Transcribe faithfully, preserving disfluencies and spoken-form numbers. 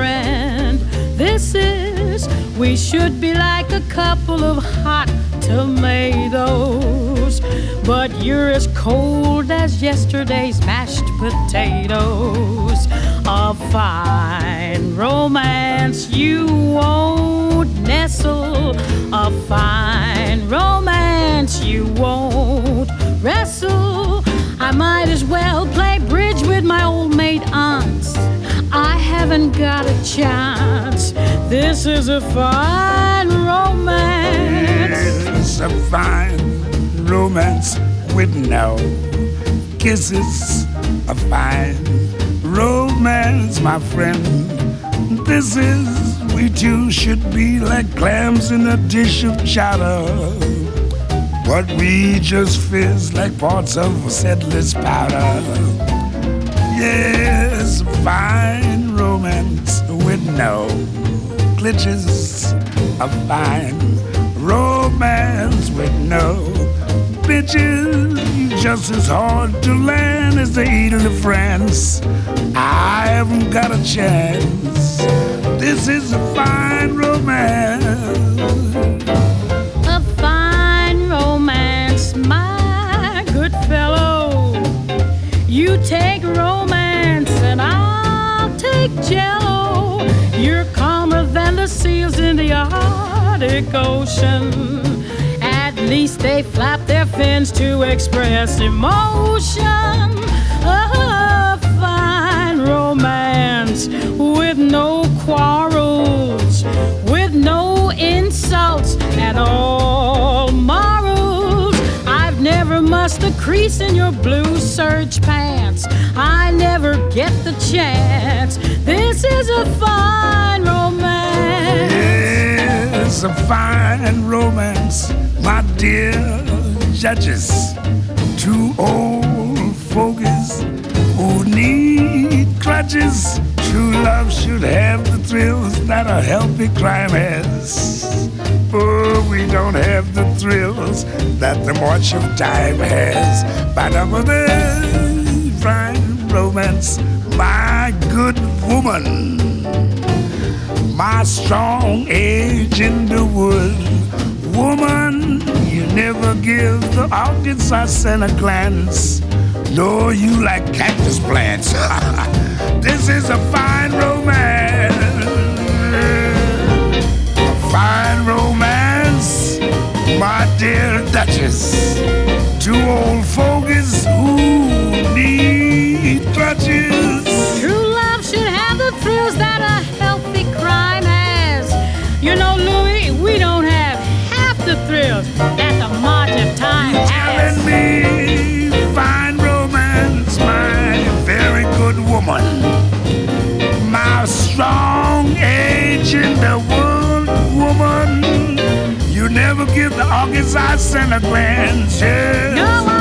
friend. This is, we should be like a couple of hot tomatoes, but you're as cold as yesterday's mashed potatoes. A fine romance you won't nestle, a fine romance you won't wrestle. I might as well play bridge with my old maid aunts. I haven't got a chance. This is a fine romance. It's a fine romance with no kisses. A fine romance, my friend. This is, we two should be like clams in a dish of chowder, but we just fizz like parts of settler's powder. Yes, a fine romance with no glitches. A fine romance with no bitches. Just as hard to land as the Ile of France. I haven't got a chance. This is a fine romance. A fine romance, my good fellow. You take romance and I'll take jello. You're calmer than the seals in the Arctic Ocean. At least they flap their fins to express emotion. A fine romance with no quarrels, with no insults at all morals. I've never mussed the crease in your blue serge pants. I never get the chance. This is a fine romance. Yes, a fine romance, my dear judges. Two old fogies who need crutches. True love should have the thrills that a healthy crime has. But we don't have the thrills that the march of time has. But I'm a fine romance, my good woman. My strong age in the wood. Woman, you never give the audience a center glance. No, you like cactus plants. This is a fine romance. A fine romance, my dear Duchess. Two old fogies who need clutches. True love should have the thrills that a healthy crime has. You know, Louis, we don't have half the thrills that the march of time has. Telling me, fine romance, my very good woman. My strong age in the world, woman. You never give the August I send a glance. Yes. No,